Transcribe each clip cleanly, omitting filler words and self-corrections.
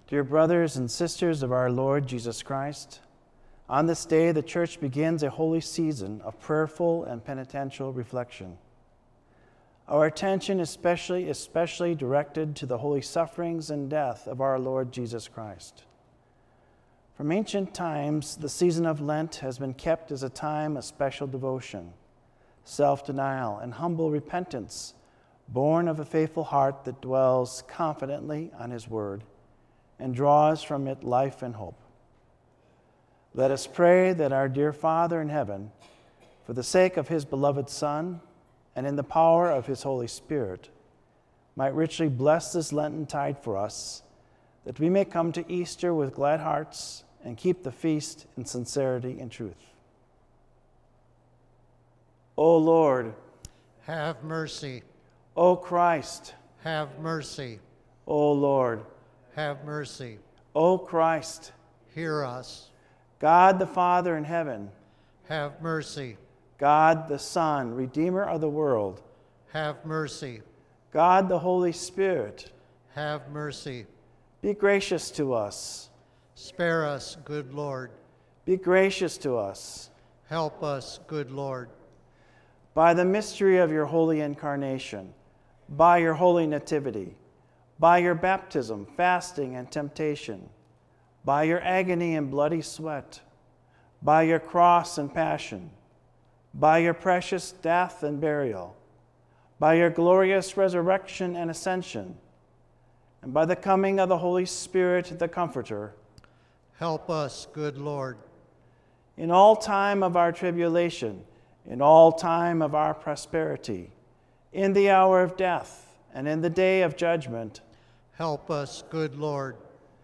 Dear brothers and sisters of our Lord Jesus Christ, on this day the Church begins a holy season of prayerful and penitential reflection. Our attention is especially directed to the holy sufferings and death of our Lord Jesus Christ. From ancient times, the season of Lent has been kept as a time of special devotion, self-denial, and humble repentance, born of a faithful heart that dwells confidently on His Word and draws from it life and hope. Let us pray that our dear Father in heaven, for the sake of His beloved Son and in the power of His Holy Spirit, might richly bless this Lenten tide for us, that we may come to Easter with glad hearts and keep the feast in sincerity and truth. O Lord, have mercy. O Christ, Have mercy. O Lord, Have mercy. O Christ, Hear us. God the Father in heaven, Have mercy. God the Son, Redeemer of the world, Have mercy. God the Holy Spirit, Have mercy. be gracious to us. Spare us, good Lord. Be gracious to us. Help us, good Lord. By the mystery of your holy incarnation, by your holy nativity, by your baptism, fasting, and temptation, by your agony and bloody sweat, by your cross and passion, by your precious death and burial, by your glorious resurrection and ascension, and by the coming of the Holy Spirit, the Comforter, Help us, good Lord. in all time of our tribulation, in all time of our prosperity, in the hour of death, and in the day of judgment, Help us, good Lord.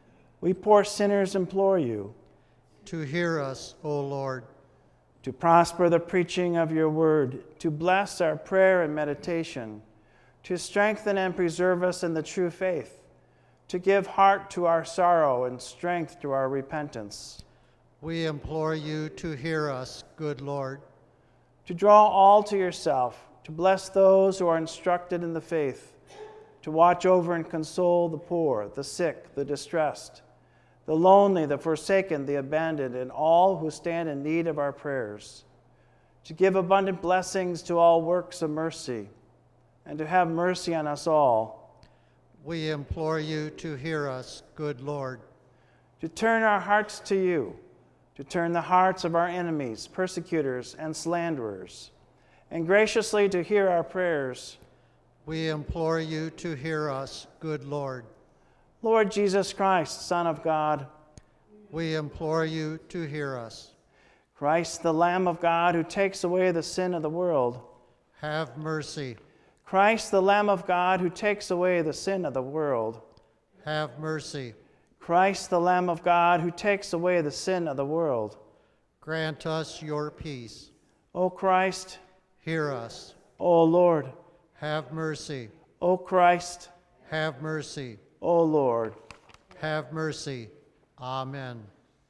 we poor sinners implore you To hear us, O Lord. to prosper the preaching of your word, to bless our prayer and meditation, to strengthen and preserve us in the true faith, to give heart to our sorrow and strength to our repentance, We implore you to hear us, good Lord. to draw all to yourself, to bless those who are instructed in the faith, to watch over and console the poor, the sick, the distressed, the lonely, the forsaken, the abandoned, and all who stand in need of our prayers, to give abundant blessings to all works of mercy, and to have mercy on us all, We implore you to hear us, good Lord. to turn our hearts to you, to turn the hearts of our enemies, persecutors, and slanderers, and graciously to hear our prayers. We implore you to hear us, good Lord. Lord Jesus Christ, Son of God, We implore you to hear us. Christ, the Lamb of God who takes away the sin of the world, Have mercy. Christ, the Lamb of God who takes away the sin of the world, Have mercy. Christ, the Lamb of God who takes away the sin of the world, Grant us your peace. O Christ, Hear us. O Lord, Have mercy. O Christ, Have mercy. O Lord. Have mercy. Amen.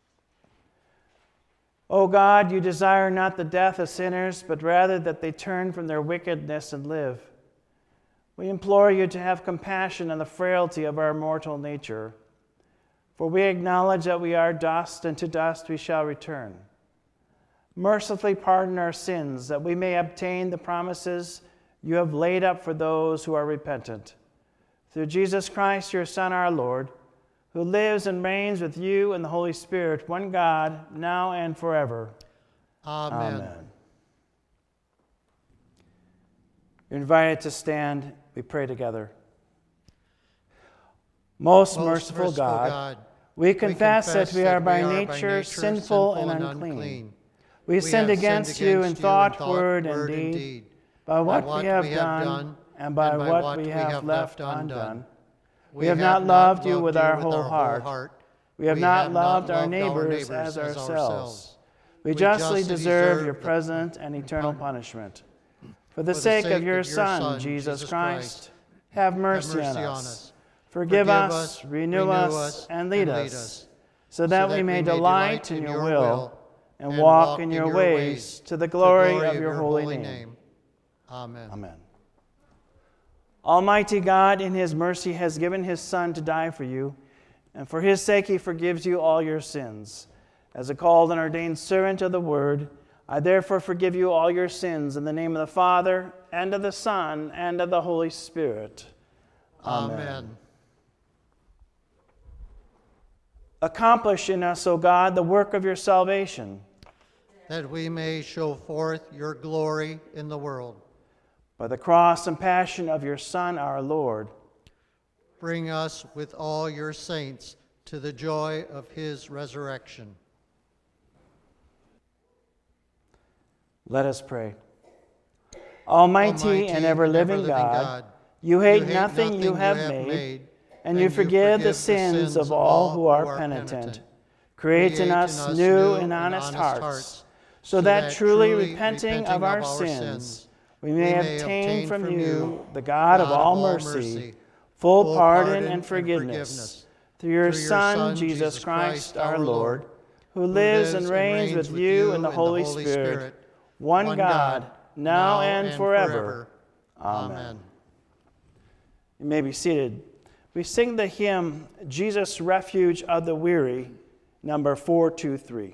O God, you desire not the death of sinners, but rather that they turn from their wickedness and live. We implore you to have compassion on the frailty of our mortal nature, for we acknowledge that we are dust, and to dust we shall return. Mercifully pardon our sins, that we may obtain the promises you have laid up for those who are repentant. Through Jesus Christ, your Son, our Lord, who lives and reigns with you and the Holy Spirit, one God, now and forever. Amen. You're invited to stand. We pray together. Most merciful God, we confess that we are by nature sinful and unclean. We sinned against you in thought, word, and deed, by what we have done and by what we have left undone. We have not loved you with our whole heart. We have not loved our neighbors as ourselves. We justly deserve your present and eternal punishment. For the sake of your Son, Jesus Christ, have mercy on us. Forgive us, renew us, and lead us, so that we may delight in your will and walk in your ways to the glory of your holy name. Amen. Amen. Almighty God, in his mercy, has given his Son to die for you. and for his sake he forgives you all your sins. As a called and ordained servant of the word, I therefore forgive you all your sins in the name of the Father, and of the Son, and of the Holy Spirit. Amen. Accomplish in us, O God, the work of your salvation, that we may show forth your glory in the world. by the cross and passion of your Son, our Lord. Bring us with all your saints to the joy of his resurrection. Let us pray. Almighty and ever-living God, you hate nothing you have made, and you forgive the sins of all who are penitent. Create in us new and honest hearts, so that truly repenting of our sins, we may obtain from you, the God of all mercy, full pardon and forgiveness, through your Son, Jesus Christ our Lord, who lives and reigns with you in the Holy Spirit, one God, now and forever. Amen. You may be seated. We sing the hymn, Jesus, Refuge of the Weary, number 423.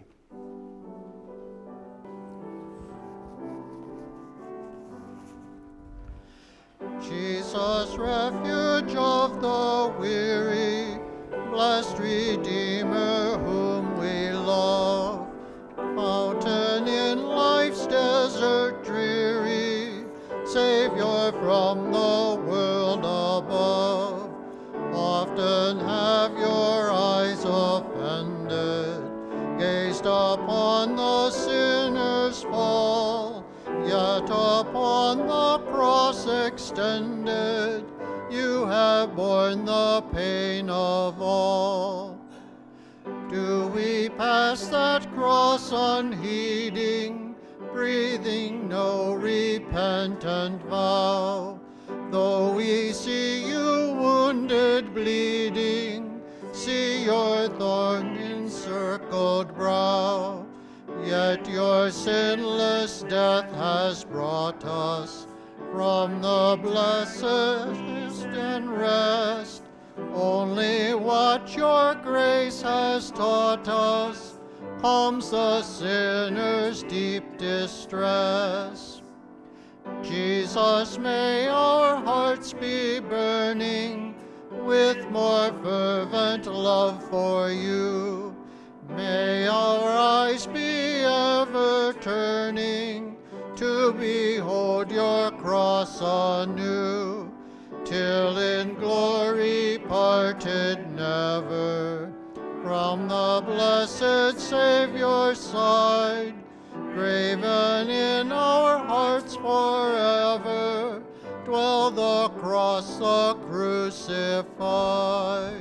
Jesus, refuge of the weary, blessed Redeemer whom we love, fountain in life's desert dreary, Savior from the world above. Often have your eyes offended, gazed upon the sinner's fall, yet upon the cross extended, you have borne the pain of all. Do we pass that cross unheeding, breathing no repentant vow? Though we see you wounded, bleeding, see your thorn-encircled brow, yet your sinless death has brought us from the blessedness and rest. Only what your grace has taught us calms the sinner's deep distress. Jesus, may our hearts be burning with more fervent love for you. May our eyes be ever turning to behold your cross anew, till in glory parted never from the blessed Savior's side, graven in our hearts forever, dwell the cross, the crucified.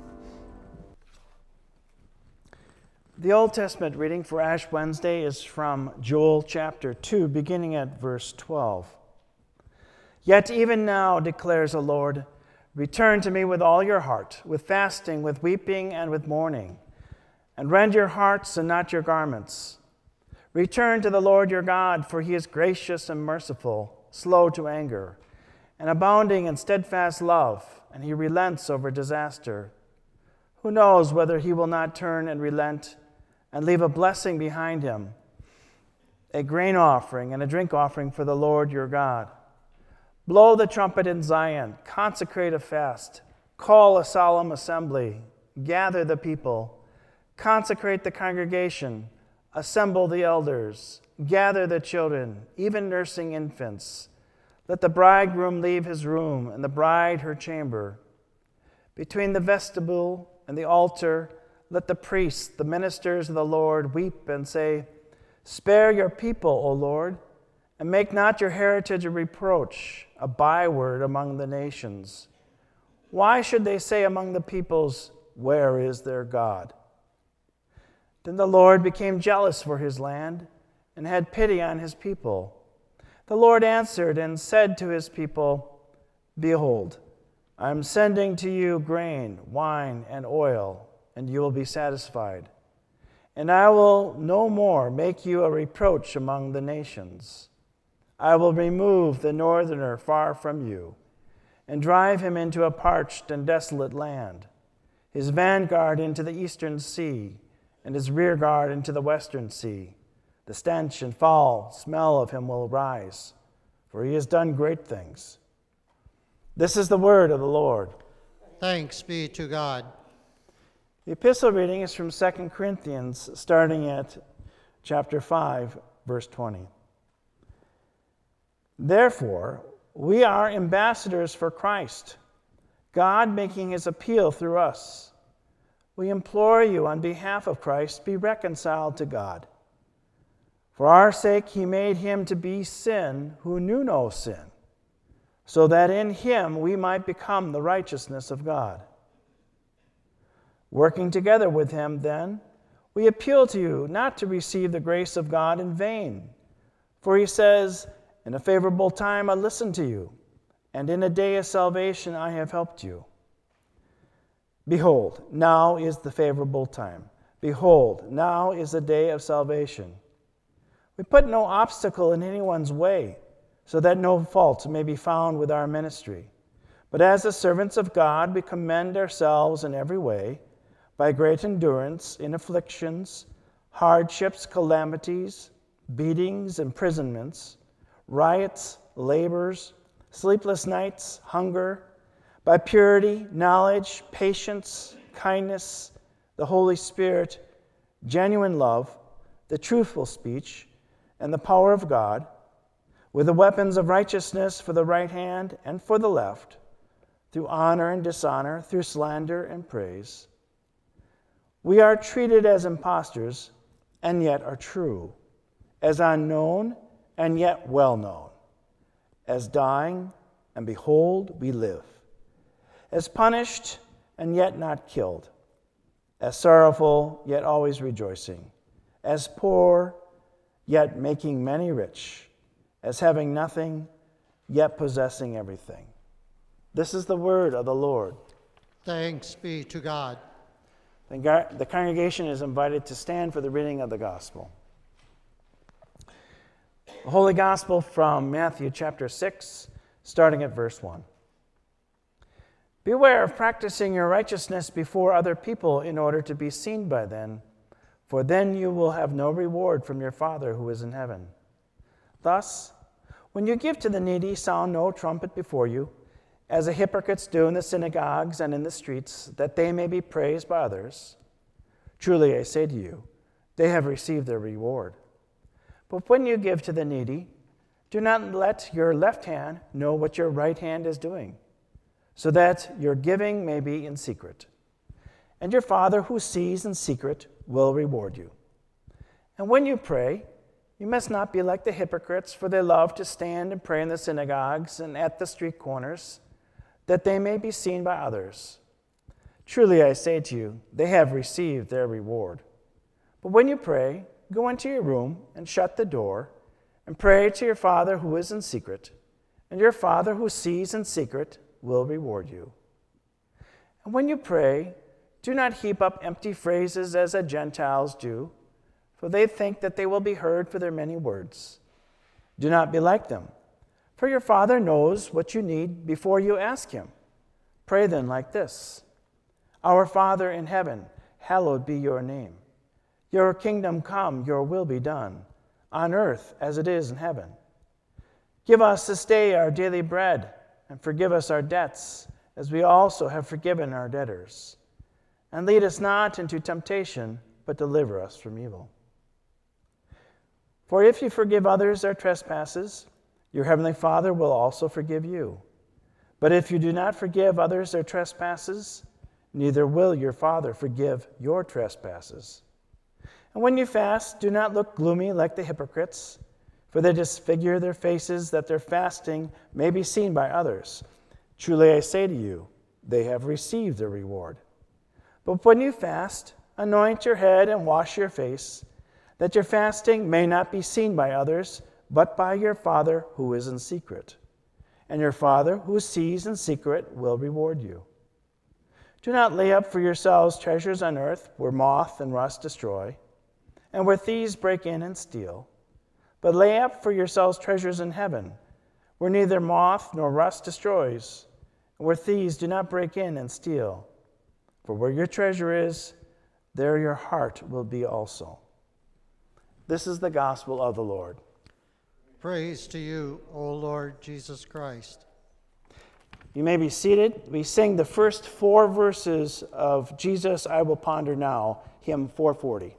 The Old Testament reading for Ash Wednesday is from Joel chapter 2, beginning at verse 12. Yet even now, declares the Lord, return to me with all your heart, with fasting, with weeping, and with mourning, and rend your hearts and not your garments. Return to the Lord your God, for he is gracious and merciful, slow to anger, and abounding in steadfast love, and he relents over disaster. Who knows whether he will not turn and relent and leave a blessing behind him, a grain offering and a drink offering for the Lord your God. Blow the trumpet in Zion, consecrate a fast, call a solemn assembly, gather the people, consecrate the congregation, assemble the elders, gather the children, even nursing infants. Let the bridegroom leave his room and the bride her chamber. Between the vestibule and the altar, let the priests, the ministers of the Lord, weep and say, spare your people, O Lord, and make not your heritage a reproach, a byword among the nations. Why should they say among the peoples, where is their God? Then the Lord became jealous for his land and had pity on his people. The Lord answered and said to his people, behold, I am sending to you grain, wine, and oil, and you will be satisfied. And I will no more make you a reproach among the nations. I will remove the northerner far from you, and drive him into a parched and desolate land. his vanguard into the eastern sea, and his rear guard into the western sea. The stench and foul smell of him will rise, for he has done great things. This is the word of the Lord. Thanks be to God. The epistle reading is from 2 Corinthians, starting at chapter 5, verse 20. Therefore, we are ambassadors for Christ, God making his appeal through us. We implore you on behalf of Christ, be reconciled to God. For our sake he made him to be sin who knew no sin, so that in him we might become the righteousness of God. Working together with him, then, we appeal to you not to receive the grace of God in vain. For he says, in a favorable time I listened to you, and in a day of salvation I have helped you. Behold, now is the favorable time. Behold, now is the day of salvation. We put no obstacle in anyone's way, so that no fault may be found with our ministry. But as the servants of God, we commend ourselves in every way, by great endurance in afflictions, hardships, calamities, beatings, imprisonments, riots, labors, sleepless nights, hunger, by purity, knowledge, patience, kindness, the Holy Spirit, genuine love, the truthful speech, and the power of God, with the weapons of righteousness for the right hand and for the left, through honor and dishonor, through slander and praise. We are treated as impostors, and yet are true, as unknown, and yet well known, as dying, and behold, we live, as punished, and yet not killed, as sorrowful, yet always rejoicing, as poor, yet making many rich, as having nothing, yet possessing everything. This is the word of the Lord. Thanks be to God. The congregation is invited to stand for the reading of the gospel. The Holy Gospel from Matthew chapter 6, starting at verse 1. Beware of practicing your righteousness before other people in order to be seen by them, for then you will have no reward from your Father who is in heaven. Thus, when you give to the needy, sound no trumpet before you, as the hypocrites do in the synagogues and in the streets, that they may be praised by others. Truly I say to you, they have received their reward. But when you give to the needy, do not let your left hand know what your right hand is doing, so that your giving may be in secret. And your Father who sees in secret will reward you. And when you pray, you must not be like the hypocrites, for they love to stand and pray in the synagogues and at the street corners, that they may be seen by others. Truly I say to you, they have received their reward. But when you pray, go into your room and shut the door, and pray to your Father who is in secret, and your Father who sees in secret will reward you. And when you pray, do not heap up empty phrases as the Gentiles do, for they think that they will be heard for their many words. Do not be like them, for your Father knows what you need before you ask him. Pray then like this: Our Father in heaven, hallowed be your name. Your kingdom come, your will be done, on earth as it is in heaven. Give us this day our daily bread, and forgive us our debts, as we also have forgiven our debtors. And lead us not into temptation, but deliver us from evil. For if you forgive others their trespasses, your heavenly Father will also forgive you. But if you do not forgive others their trespasses, neither will your Father forgive your trespasses. And when you fast, do not look gloomy like the hypocrites, for they disfigure their faces that their fasting may be seen by others. Truly I say to you, they have received their reward. But when you fast, anoint your head and wash your face, that your fasting may not be seen by others, but by your Father who is in secret. And your Father who sees in secret will reward you. Do not lay up for yourselves treasures on earth, where moth and rust destroy, and where thieves break in and steal. But lay up for yourselves treasures in heaven, where neither moth nor rust destroys, and where thieves do not break in and steal. For where your treasure is, there your heart will be also. This is the gospel of the Lord. Praise to you, O Lord Jesus Christ. You may be seated. We sing the first 4 verses of Jesus I Will Ponder Now, hymn 440.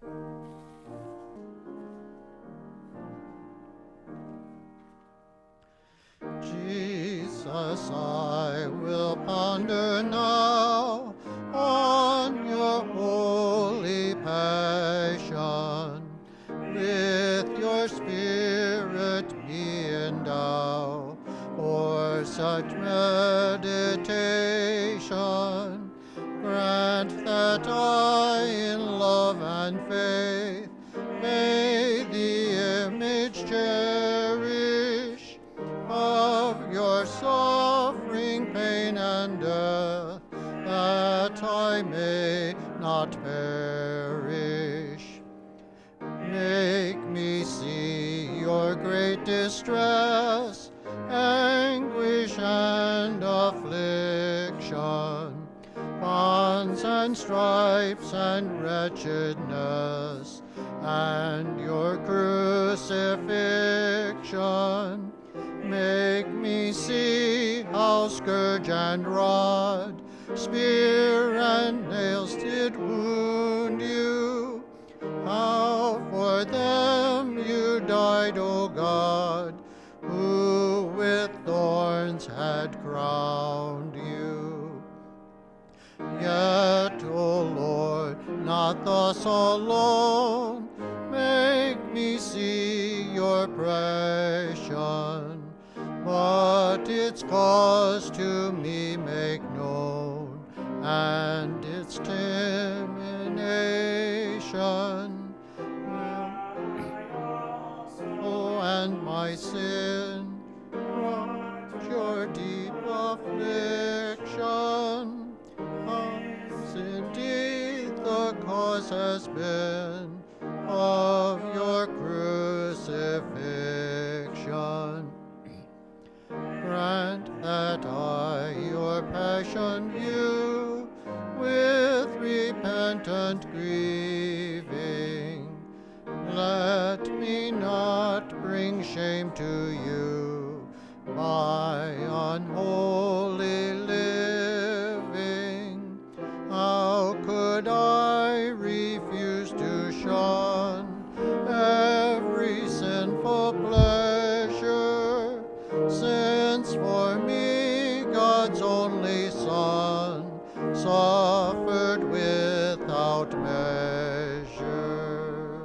Jesus, I will ponder now on your holy passion. With your Spirit me endow for such meditation. Grant that I in love and faith may the image cherish of your suffering, pain, and death, that I may not perish. Make me see your great distress, anguish, and affliction, bonds and stripes and wretchedness, and your crucifixion. Make me see how scourge and rod, spear and nails did wound you, how for them you died, O God, who with thorns had crowned you. Yet, O Lord, not thus alone, make me see your passion, but its cause to me make known, and its termination. Oh, and my sin, your deep affliction, as indeed the cause has been of your crucifixion. Grant that I your passion view with repentant grieving. Let me not bring shame to you by unholy living. How could I refuse to shun every sinful pleasure, since for me God's only Son suffered without measure?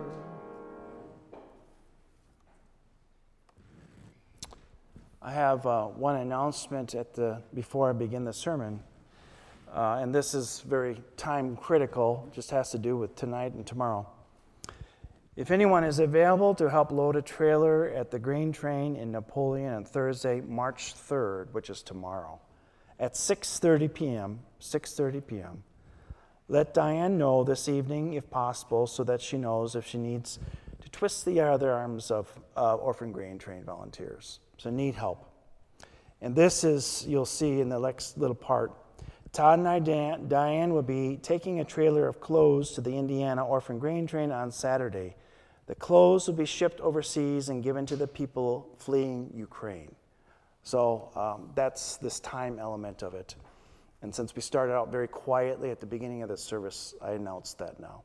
I have one announcement before I begin the sermon, and this is very time critical, just has to do with tonight and tomorrow. If anyone is available to help load a trailer at the grain train in Napoleon on Thursday, March 3rd, which is tomorrow, at 6:30 p.m., let Diane know this evening if possible, so that she knows if she needs to twist the other arms of Orphan Grain Train volunteers. So need help. And this is, you'll see in the next little part, Todd and Diane will be taking a trailer of clothes to the Indiana Orphan Grain Train on Saturday. The clothes will be shipped overseas and given to the people fleeing Ukraine. So that's this time element of it. And since we started out very quietly at the beginning of the service, I announced that now.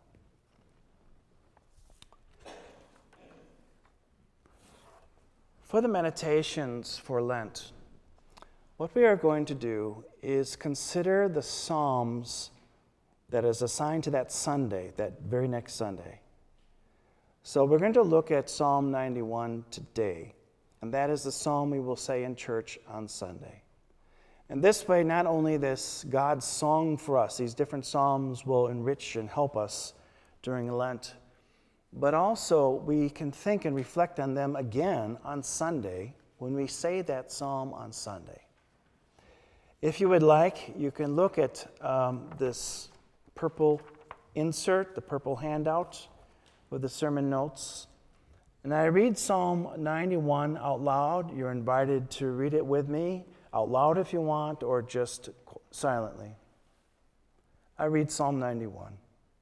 For the meditations for Lent, what we are going to do is consider the Psalms that is assigned to that Sunday, that very next Sunday. So we're going to look at Psalm 91 today, and that is the psalm we will say in church on Sunday. And this way, not only this God's song for us, these different psalms will enrich and help us during Lent, but also we can think and reflect on them again on Sunday when we say that psalm on Sunday. If you would like, you can look at this purple insert, the purple handout with the sermon notes. And I read Psalm 91 out loud. You're invited to read it with me, out loud if you want, or just silently. I read Psalm 91.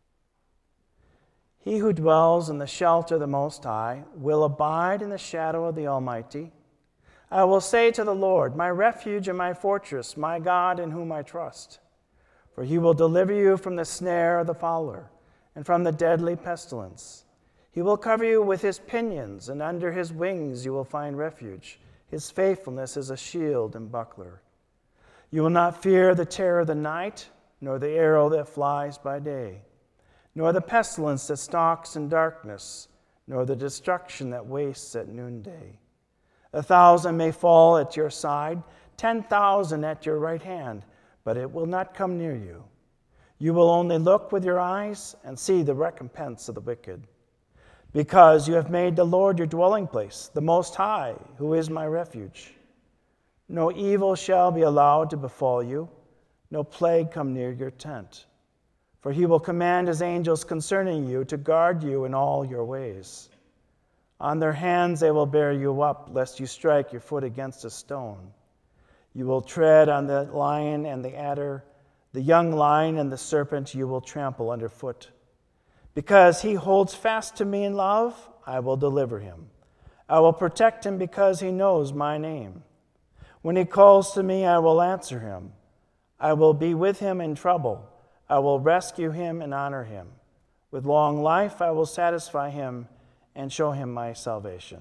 He who dwells in the shelter of the Most High will abide in the shadow of the Almighty. I will say to the Lord, my refuge and my fortress, my God in whom I trust. For he will deliver you from the snare of the fowler and from the deadly pestilence. He will cover you with his pinions, and under his wings you will find refuge. His faithfulness is a shield and buckler. You will not fear the terror of the night, nor the arrow that flies by day, nor the pestilence that stalks in darkness, nor the destruction that wastes at noonday. 1,000 may fall at your side, 10,000 at your right hand, but it will not come near you. You will only look with your eyes and see the recompense of the wicked. Because you have made the Lord your dwelling place, the Most High, who is my refuge. No evil shall be allowed to befall you, no plague come near your tent. For he will command his angels concerning you to guard you in all your ways. On their hands they will bear you up, lest you strike your foot against a stone. You will tread on the lion and the adder, the young lion and the serpent you will trample underfoot. Because he holds fast to me in love, I will deliver him. I will protect him because he knows my name. When he calls to me, I will answer him. I will be with him in trouble. I will rescue him and honor him. With long life I will satisfy him and show him my salvation.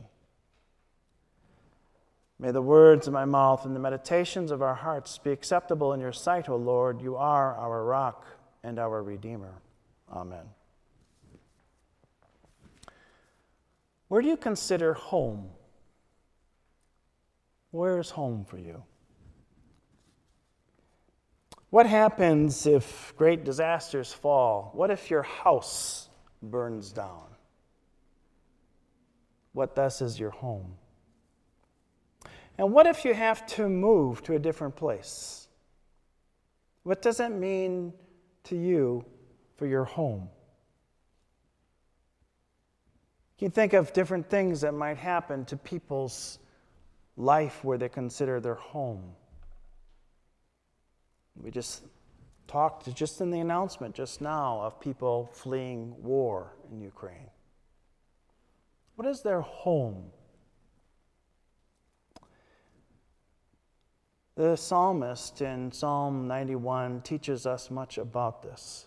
May the words of my mouth and the meditations of our hearts be acceptable in your sight, O Lord. You are our rock and our Redeemer. Amen. Where do you consider home? Where is home for you? What happens if great disasters fall? What if your house burns down? What thus is your home? And what if you have to move to a different place? What does that mean to you for your home? You can think of different things that might happen to people's life where they consider their home. We just talked just in the announcement just now of people fleeing war in Ukraine. What is their home? The psalmist in Psalm 91 teaches us much about this.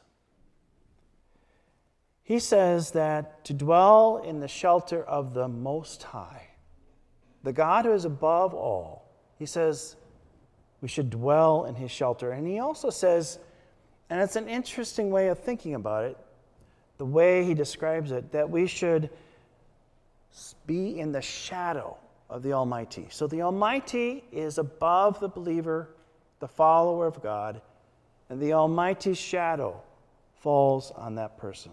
He says that to dwell in the shelter of the Most High, the God who is above all, he says we should dwell in his shelter. And he also says, and it's an interesting way of thinking about it, the way he describes it, that we should be in the shadow of the Almighty. So the Almighty is above the believer, the follower of God, and the Almighty's shadow falls on that person.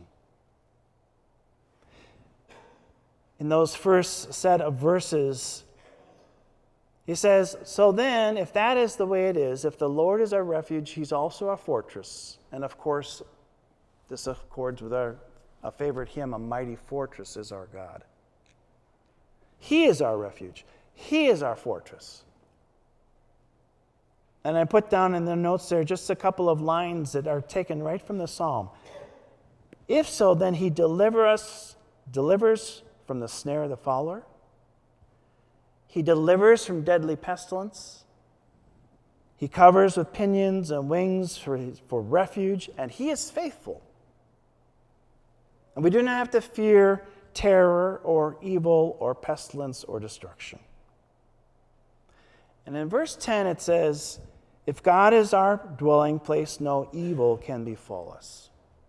In those first set of verses, he says, so then, if that is the way it is, if the Lord is our refuge, he's also our fortress. And of course, this accords with a favorite hymn, A Mighty Fortress is Our God. He is our refuge. He is our fortress. And I put down in the notes there just a couple of lines that are taken right from the psalm. If so, then he delivers from the snare of the fowler. He delivers from deadly pestilence. He covers with pinions and wings for refuge, and he is faithful. And we do not have to fear terror or evil or pestilence or destruction. And in verse 10 it says, if God is our dwelling place, no evil can befall us.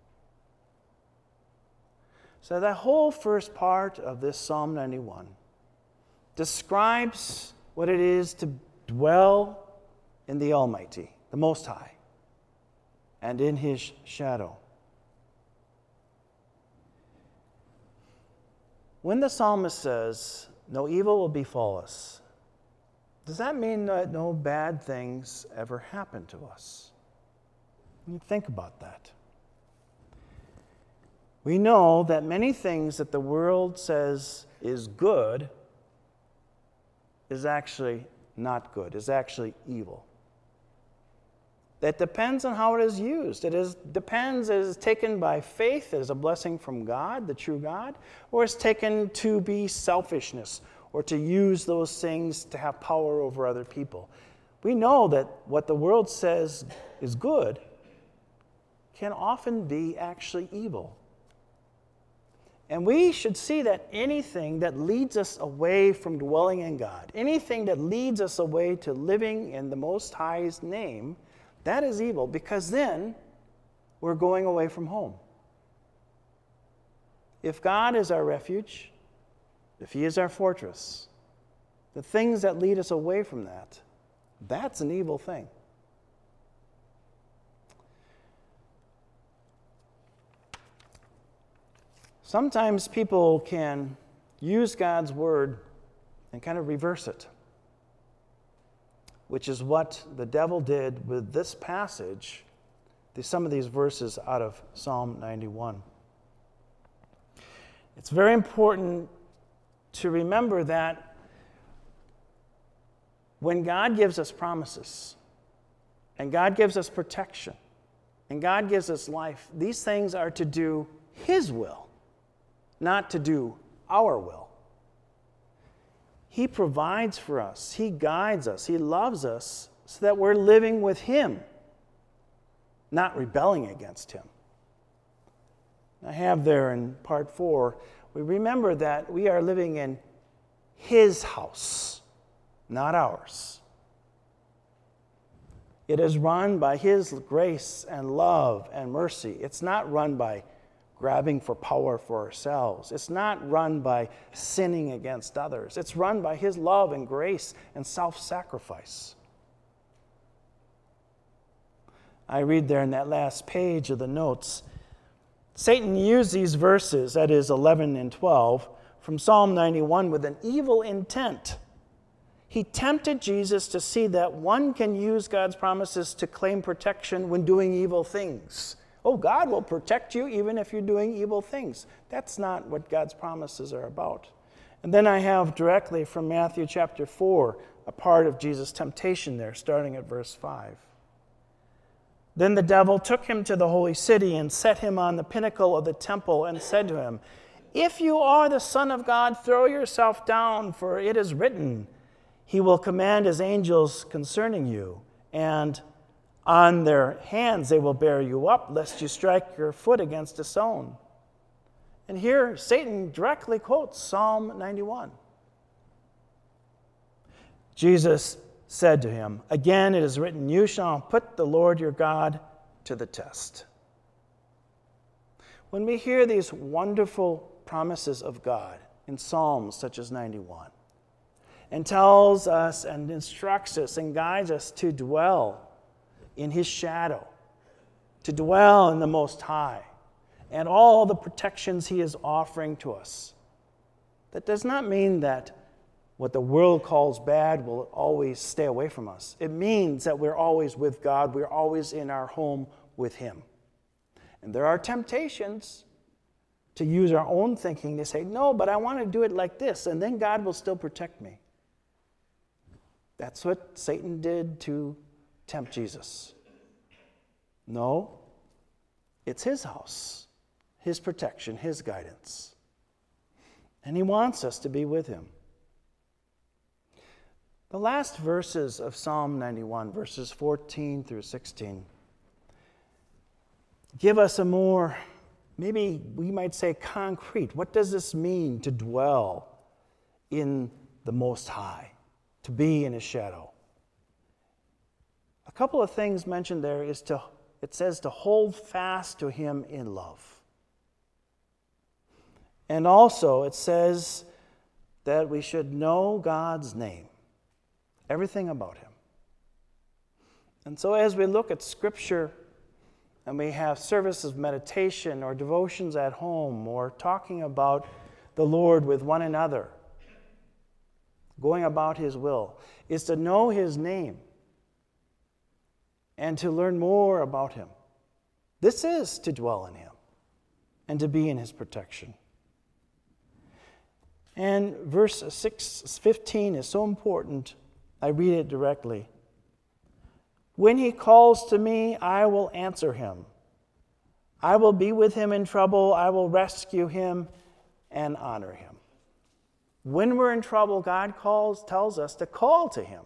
So that whole first part of this Psalm 91 describes what it is to dwell in the Almighty, the Most High, and in his shadow. When the psalmist says, no evil will befall us, does that mean that no bad things ever happen to us? Think about that. We know that many things that the world says is good is actually not good, is actually evil. That depends on how it is used. Depends, is taken by faith as a blessing from God, the true God, or is taken to be selfishness or to use those things to have power over other people. We know that what the world says is good can often be actually evil. And we should see that anything that leads us away from dwelling in God, anything that leads us away to living in the Most High's name, that is evil, because then we're going away from home. If God is our refuge, if He is our fortress, the things that lead us away from that, that's an evil thing. Sometimes people can use God's word and kind of reverse it, which is what the devil did with this passage, some of these verses out of Psalm 91. It's very important to remember that when God gives us promises, and God gives us protection, and God gives us life, these things are to do His will, not to do our will. He provides for us. He guides us. He loves us so that we're living with Him, not rebelling against Him. I have there in part 4, we remember that we are living in His house, not ours. It is run by His grace and love and mercy. It's not run by grabbing for power for ourselves. It's not run by sinning against others. It's run by His love and grace and self-sacrifice. I read there in that last page of the notes, Satan used these verses, that is 11 and 12, from Psalm 91 with an evil intent. He tempted Jesus to see that one can use God's promises to claim protection when doing evil things. Oh, God will protect you even if you're doing evil things. That's not what God's promises are about. And then I have directly from Matthew chapter 4, a part of Jesus' temptation there, starting at verse 5. Then the devil took him to the holy city and set him on the pinnacle of the temple and said to him, "If you are the Son of God, throw yourself down, for it is written, He will command His angels concerning you, and on their hands they will bear you up, lest you strike your foot against a stone." And here Satan directly quotes Psalm 91. Jesus said to him, "Again it is written, you shall put the Lord your God to the test." When we hear these wonderful promises of God in Psalms such as 91, and tells us and instructs us and guides us to dwell in His shadow, to dwell in the Most High, and all the protections He is offering to us, that does not mean that what the world calls bad will always stay away from us. It means that we're always with God. We're always in our home with Him. And there are temptations to use our own thinking to say, no, but I want to do it like this, and then God will still protect me. That's what Satan did to tempt Jesus. No, it's His house, His protection, His guidance. And He wants us to be with Him. The last verses of Psalm 91, verses 14 through 16, give us a more, maybe we might say concrete. What does this mean to dwell in the Most High, to be in His shadow? A couple of things mentioned there is it says to hold fast to Him in love. And also it says that we should know God's name, everything about Him. And so as we look at Scripture and we have services of meditation or devotions at home or talking about the Lord with one another, going about His will, is to know His name and to learn more about Him. This is to dwell in Him and to be in His protection. And verse 15 is so important. I read it directly. When he calls to me, I will answer him. I will be with him in trouble. I will rescue him and honor him. When we're in trouble, God tells us to call to him.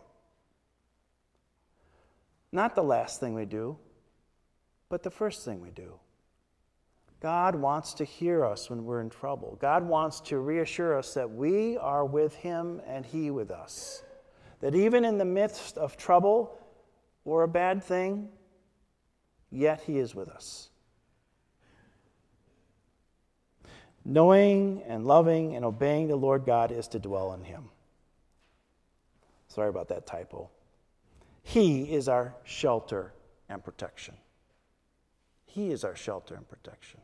Not the last thing we do, but the first thing we do. God wants to hear us when we're in trouble. God wants to reassure us that we are with him and he with us. That even in the midst of trouble or a bad thing, yet he is with us. Knowing and loving and obeying the Lord God is to dwell in him. Sorry about that typo. He is our shelter and protection. He is our shelter and protection.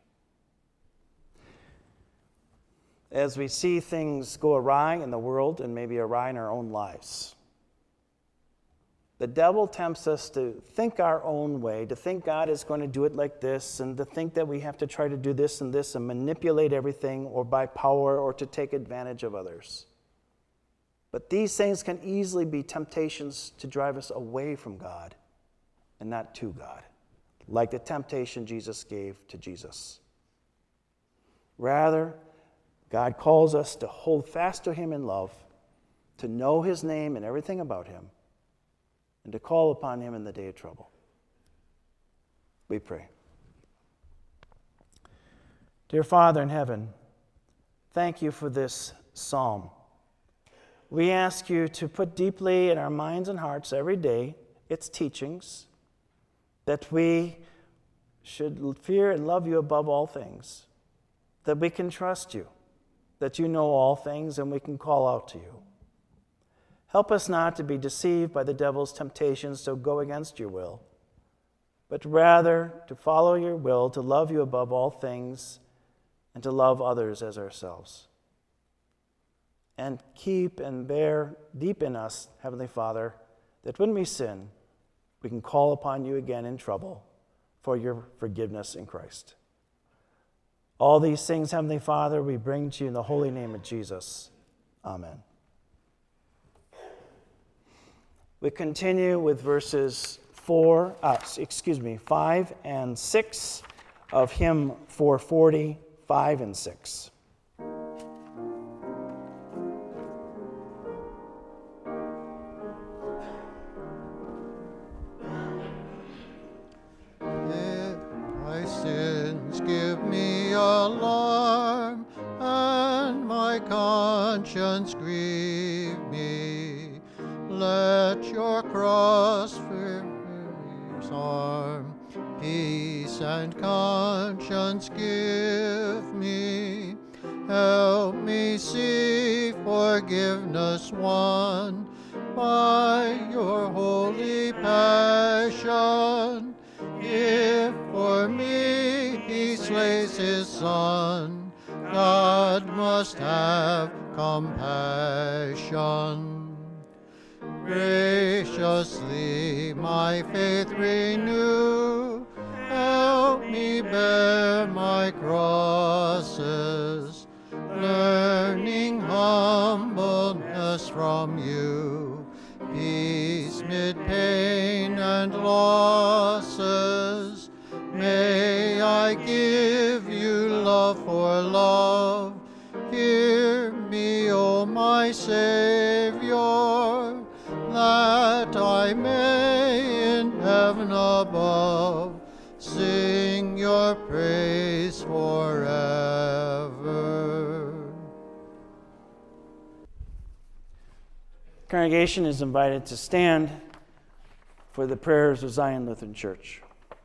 As we see things go awry in the world and maybe awry in our own lives, the devil tempts us to think our own way, to think God is going to do it like this, and to think that we have to try to do this and this and manipulate everything or by power or to take advantage of others. But these things can easily be temptations to drive us away from God and not to God, like the temptation Jesus gave to Jesus. Rather, God calls us to hold fast to him in love, to know his name and everything about him, and to call upon him in the day of trouble. We pray. Dear Father in heaven, thank you for this psalm. We ask you to put deeply in our minds and hearts every day its teachings, that we should fear and love you above all things, that we can trust you, that you know all things and we can call out to you. Help us not to be deceived by the devil's temptations to go against your will, but rather to follow your will, to love you above all things, and to love others as ourselves. And keep and bear deep in us, Heavenly Father, that when we sin, we can call upon you again in trouble for your forgiveness in Christ. All these things, Heavenly Father, we bring to you in the holy name of Jesus. Amen. We continue with verses 5 and 6 of hymn 440, 5 and 6. If my sins give me alarm, and my conscience grieve me, let your cross arm peace and conscience give me. Help me see forgiveness won by your holy passion. If for me he slays his son, God must have compassion. Graciously my faith renew, help me bear my crosses, learning humbleness from you, peace mid pain and losses. May I give you love for love. Hear me, O my Savior, that I may in heaven above sing your praise forever. Congregation is invited to stand for the prayers of Zion Lutheran Church.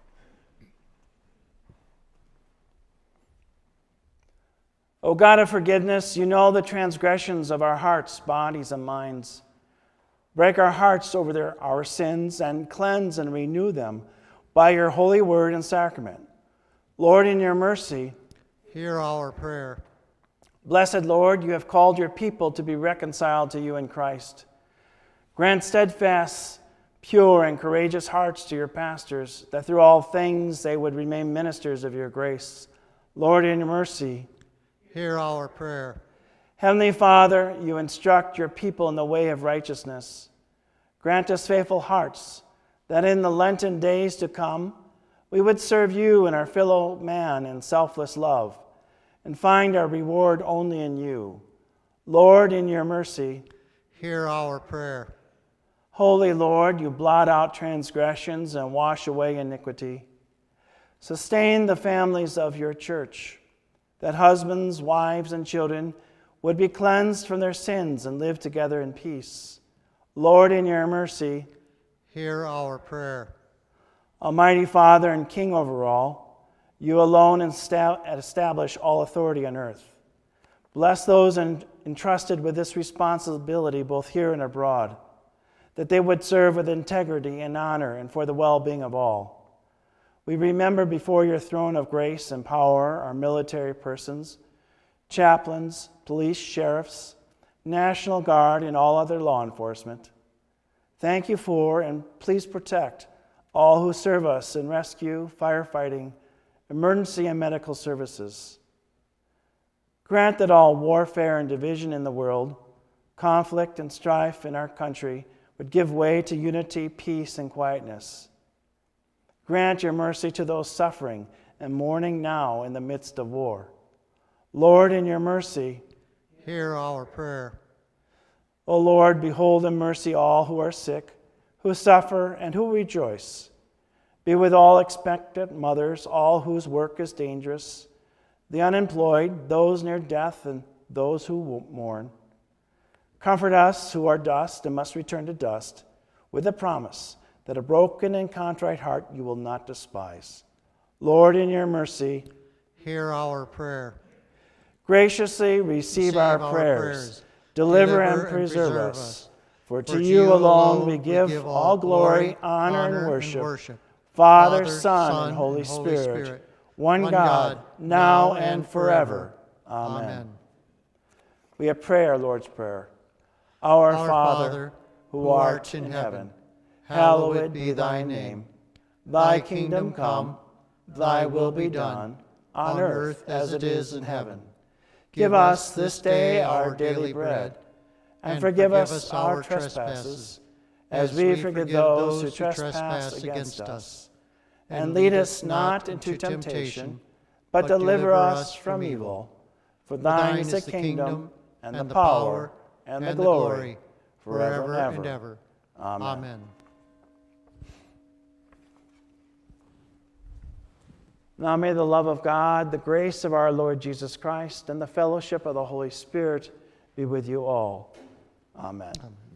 O God of forgiveness, you know the transgressions of our hearts, bodies, and minds. Break our hearts over our sins and cleanse and renew them by your holy word and sacrament. Lord, in your mercy, Hear our prayer. Blessed Lord, you have called your people to be reconciled to you in Christ. Grant steadfast, pure, and courageous hearts to your pastors, that through all things they would remain ministers of your grace. Lord, in your mercy, Hear our prayer. Heavenly Father, you instruct your people in the way of righteousness. Grant us faithful hearts, that in the Lenten days to come, we would serve you and our fellow man in selfless love and find our reward only in you. Lord, in your mercy, hear our prayer. Holy Lord, you blot out transgressions and wash away iniquity. Sustain the families of your church, that husbands, wives, and children would be cleansed from their sins and live together in peace. Lord, in your mercy, hear our prayer. Almighty Father and King over all, you alone establish all authority on earth. Bless those entrusted with this responsibility both here and abroad, that they would serve with integrity and honor and for the well-being of all. We remember before your throne of grace and power our military persons, chaplains, police, sheriffs, National Guard, and all other law enforcement. Thank you for and please protect all who serve us in rescue, firefighting, emergency, and medical services. Grant that all warfare and division in the world, conflict and strife in our country would give way to unity, peace, and quietness. Grant your mercy to those suffering and mourning now in the midst of war. Lord, in your mercy, hear our prayer. O Lord, behold in mercy all who are sick, who suffer, and who rejoice. Be with all expectant mothers, all whose work is dangerous, the unemployed, those near death, and those who mourn. Comfort us who are dust and must return to dust, with the promise that a broken and contrite heart you will not despise. Lord, in your mercy, hear our prayer. Graciously receive our prayers. Deliver and preserve us. For to you alone we give all glory, honor, and worship. Father, Son, and Holy Spirit, one God, now and forever. Amen. We have prayer, Lord's Prayer. Our Father, who art in heaven, hallowed be thy name. Thy kingdom come, thy will be done, on earth as it is in heaven. Give us this day our daily bread, and forgive us our trespasses, as we forgive those who trespass against us. And lead us not into temptation, but deliver us from evil. For thine is the kingdom, and the power, and the glory, forever and ever. Amen. Now may the love of God, the grace of our Lord Jesus Christ, and the fellowship of the Holy Spirit be with you all. Amen.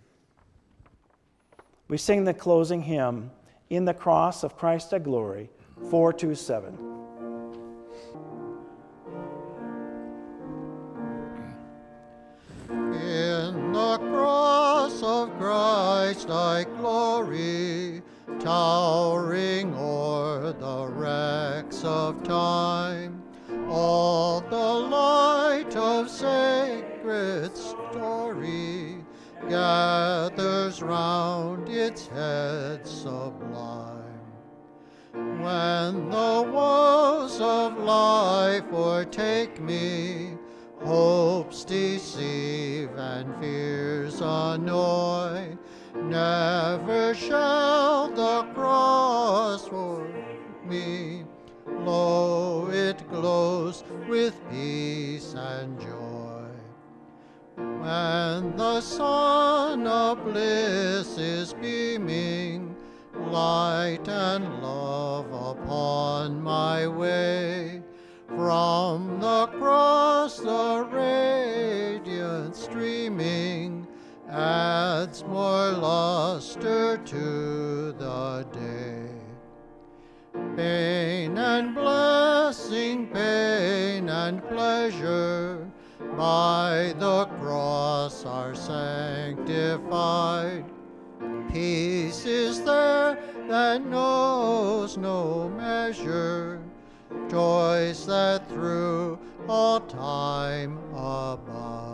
We sing the closing hymn, In the Cross of Christ a Glory, 427. In the cross of Christ I glory, towering o'er the wrecks of time, all the light of sacred story gathers round its head sublime. When the woes of life o'ertake me, hopes deceive and fears annoy, never shall the cross for me, lo, it glows with peace and joy. When the sun of bliss is beaming, light and love upon my way, from the cross the radiance streaming adds more luster to the day. Pain and blessing, pain and pleasure, by the cross are sanctified. Peace is there that knows no measure, joys that through all time abide.